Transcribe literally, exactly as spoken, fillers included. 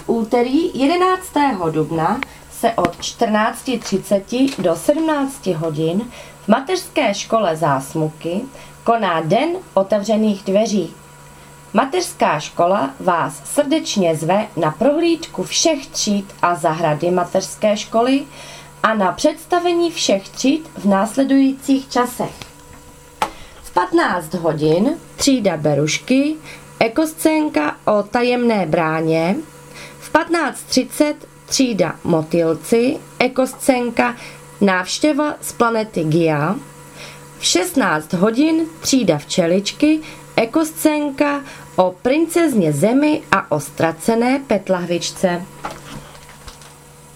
úterý jedenáctého dubna se od čtrnáct třicet do sedmnáct hodin v mateřské škole Zásmuky koná Den otevřených dveří. Mateřská škola vás srdečně zve na prohlídku všech tříd a zahrady mateřské školy a na představení všech tříd v následujících časech. V patnáct hodin třída Berušky, ekoscénka o tajemné bráně, v patnáct třicet třída Motýlci, ekoscénka Návštěva z planety Gia, v šestnáct hodin třída Včeličky, ekoscénka o princezně Zemi a o ztracené petlahvičce.